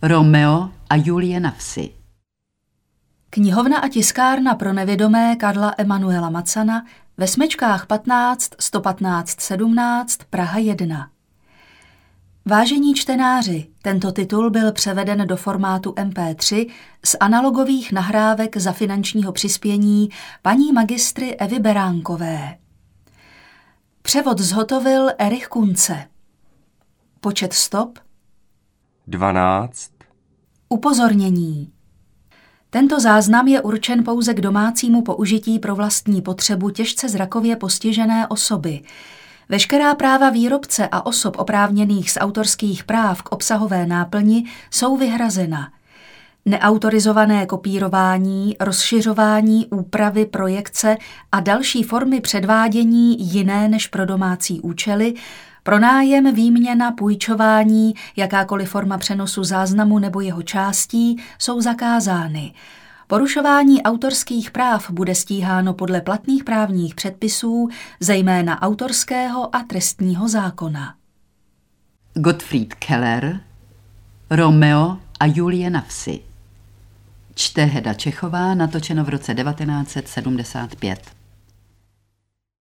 Romeo a Julie na vsi. Knihovna a tiskárna pro nevědomé Karla Emanuela Macana ve Smečkách 15 115 17 Praha 1. Vážení čtenáři, tento titul byl převeden do formátu MP3 z analogových nahrávek za finančního přispění paní magistry Evy Beránkové. Převod zhotovil Erich Kunce. Počet stop 12. Upozornění. Tento záznam je určen pouze k domácímu použití pro vlastní potřebu těžce zrakově postižené osoby. Veškerá práva výrobce a osob oprávněných z autorských práv k obsahové náplni jsou vyhrazena. Neautorizované kopírování, rozšiřování, úpravy, projekce a další formy předvádění jiné než pro domácí účely, pronájem, výměna, půjčování, jakákoliv forma přenosu záznamu nebo jeho částí jsou zakázány. Porušování autorských práv bude stíháno podle platných právních předpisů, zejména autorského a trestního zákona. Gottfried Keller, Romeo a Julie na vsi. Čte Heda Čechová, natočeno v roce 1975.